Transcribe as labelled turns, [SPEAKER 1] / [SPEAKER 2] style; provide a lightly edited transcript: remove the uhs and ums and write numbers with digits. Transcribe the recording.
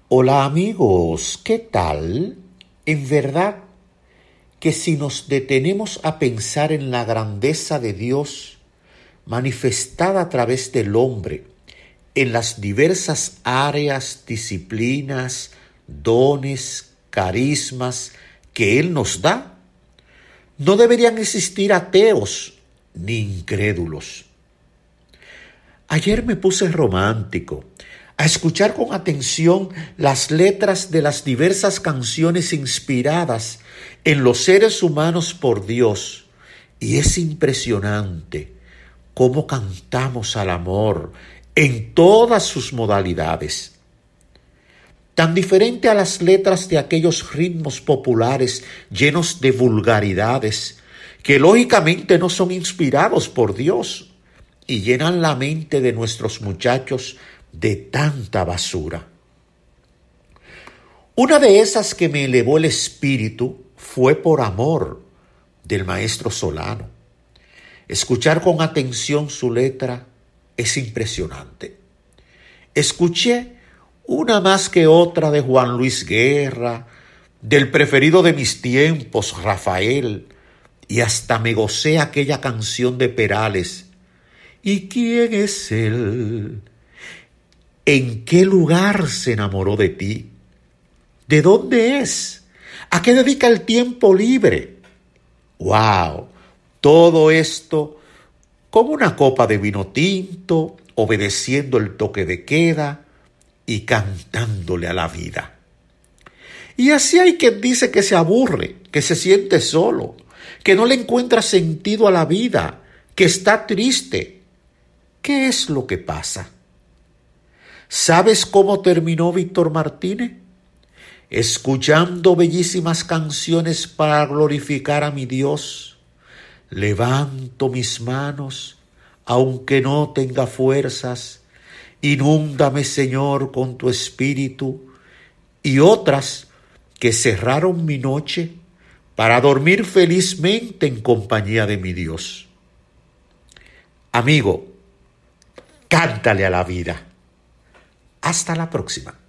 [SPEAKER 1] Hola amigos, ¿qué tal? En verdad que si nos detenemos a pensar en la grandeza de Dios manifestada a través del hombre, en las diversas áreas, disciplinas, dones, carismas que Él nos da, no deberían existir ateos ni incrédulos. Ayer me puse romántico a escuchar con atención las letras de las diversas canciones inspiradas en los seres humanos por Dios. Y es impresionante cómo cantamos al amor en todas sus modalidades. Tan diferente a las letras de aquellos ritmos populares llenos de vulgaridades, que lógicamente no son inspirados por Dios y llenan la mente de nuestros muchachos de tanta basura. Una de esas que me elevó el espíritu fue Por Amor, del maestro Solano. Escuchar con atención su letra es impresionante. Escuché una más que otra de Juan Luis Guerra, del preferido de mis tiempos, Rafael, y hasta me gocé aquella canción de Perales. ¿Y quién es él? ¿En qué lugar se enamoró de ti? ¿De dónde es? ¿A qué dedica el tiempo libre? ¡Wow! Todo esto con una copa de vino tinto, obedeciendo el toque de queda y cantándole a la vida. Y así hay quien dice que se aburre, que se siente solo, que no le encuentra sentido a la vida, que está triste. ¿Qué es lo que pasa? ¿Sabes cómo terminó Víctor Martínez? Escuchando bellísimas canciones para glorificar a mi Dios. Levanto mis manos, aunque no tenga fuerzas. Inúndame, Señor, con tu espíritu. Y otras que cerraron mi noche para dormir felizmente en compañía de mi Dios. Amigo, cántale a la vida. Hasta la próxima.